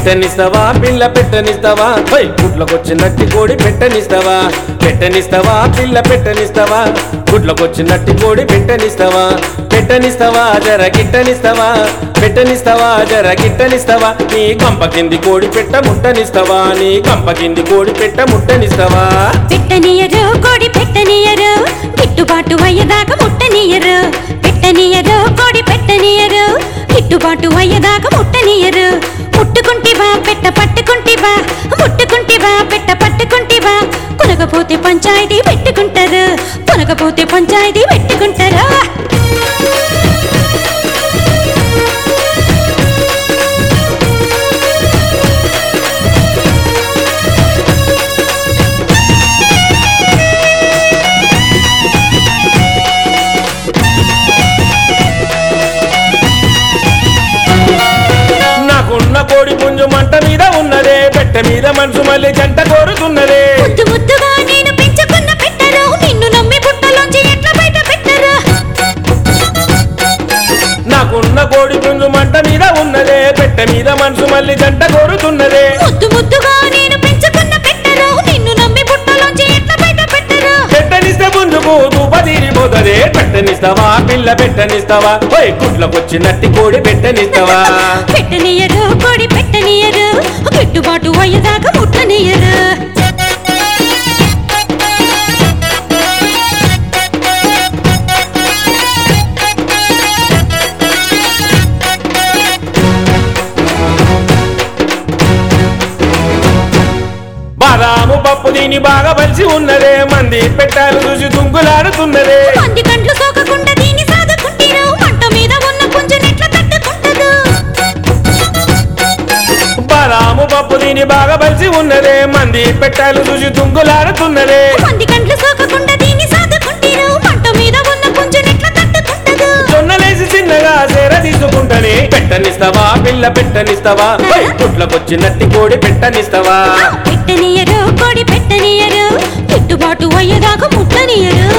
పెట్టనిస్తావా పిల్ల పెట్టనిస్తావా గుడ్లకొచ్చినట్టి కోడి పెట్టనిస్తావా పెట్టనిస్తావా పిల్ల పెట్టనిస్తావా గుడ్లకొచ్చినట్టి కోడి పెట్టనిస్తావా పెట్టనిస్తావా జర గిట్టనిస్తావా పెట్టనిస్తావా జర గిట్టనిస్తావా నీ కంప కింది కోడి పెట్ట ముట్టనిస్తావా నీ కంప కింది కోడి పెట్ట ముట్టనిస్తావా పెట్టనియరు కోడి పెట్టనియరు గిట్టుబాటు అయ్యేదాకా ముట్టనియరు పెట్టనియరు కోడి పెట్టనియరు గిట్టుబాటు అయ్యేదాకా ముట్టనియరు ముట్టుకుంటివా పెట్ట పట్టుకుంటివా ముట్టుకుంటివా పెట్ట పట్టుకుంటివా కొనకపోతే పంచాయతీ పెట్టుకుంటారు కొనకపోతే పంచాయతీ పెట్టుకుంటారా కోడి పుంజు మంట మీద ఉన్నదే పెట్ట మీద మనసు మళ్ళీ జంట కోరుతున్నదే ముద్దు ముద్దుగా నేను పెంచుకున్న పెట్టరు నిన్ను నమ్మి పుట్టలోంచి ఎట్లా బయట పెట్టరు నాకున్న కోడి పుంజు మంట మీద ఉన్నదే పెట్ట మీద మనసు మళ్ళీ జంట కోరుతున్నదే ముద్దు ముద్దుగా నేను పెంచుకున్న పెట్టరు నిన్ను నమ్మి పుట్టలోంచి ఎట్లా బయట పెట్టరు పెట్టనిస్తే పుంజుకు దూప తీరిపోతదే పెట్టనిస్తావా పిల్ల పెట్టనిస్తావా గుడ్లకొచ్చినట్టి కోడి పెట్టనిస్తావా పెట్టనియరు కోడి పెట్టనియరు గిట్టుబాటు అయ్యేదాకా ముట్టనియరు బాదాము పప్పు దీని బాగా బలిసి ఉన్నదే మంది పెట్టాలు చూసి తుంగులాడుతున్నదే మంది కండ్లు సోకకుండా దీని సాదుకుంటిరు మంట మీద ఉన్న పుంజునెట్లా తట్టుకుంటదు బాదాము పప్పు దీని బాగా బలిసి ఉన్నదే మంది పెట్టాలు చూసి తుంగులాడుతున్నదే మంది కండ్లు సోకకుండా దీని సాదుకుంటిరు మంట మీద ఉన్న పుంజునెట్లా తట్టుకుంటదు జొన్నలేసి చిన్నగా సేర తీసుకుంటనే పెట్టనిస్తావా పిల్ల పెట్టనిస్తావా గుడ్లకొచ్చినట్టి కోడి పెట్టనిస్తావా పెట్టనియరు కోడి పెట్టనియరు గిట్టుబాటు అయ్యేదాకా ముట్టనియరు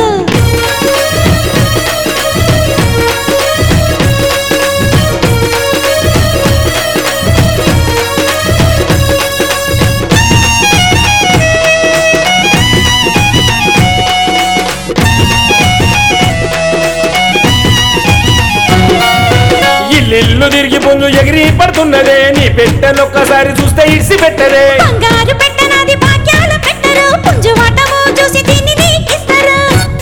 ఇల్లు తిరిగి పుంజు ఎగిరి పడుతున్నదే నీ పెట్టనొక్కసారి చూస్తే ఇడిసి పెట్టదే బంగారు పెట్టనాది భాగ్యాల పెట్టరు పుంజు వాటము చూసి దీన్ని నీకిస్తారు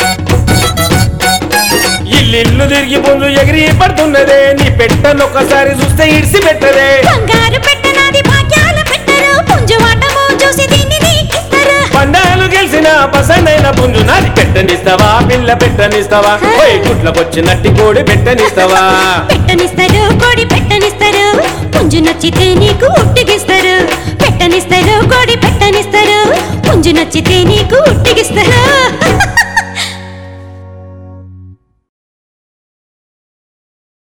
ఇల్లు తిరిగి పుంజు ఎగిరి పడుతున్నదే నీ పెట్టనొక్కసారి చూస్తే ఇడిసి పెట్టదే బంగారు పెట్టనాది భాగ్యాల పెట్టరు పుంజు వాటము చూసి దీన్ని నీకిస్తారు పండాలు గెలిచిన పసందైన పుంజు నాది పెట్టనిస్తావా పిల్ల పెట్టనిస్తావా గుడ్లకొచ్చినట్టి కోడి పెట్టనిస్తావా పెట్టనిస్తారు కోడి పెట్టనిస్తారు పుంజు నచ్చితే నీకు ఉట్టిగిస్తారు పెట్టనిస్తారు కోడి పెట్టనిస్తారు పుంజు నచ్చితే నీకు ఉట్టిగిస్తారు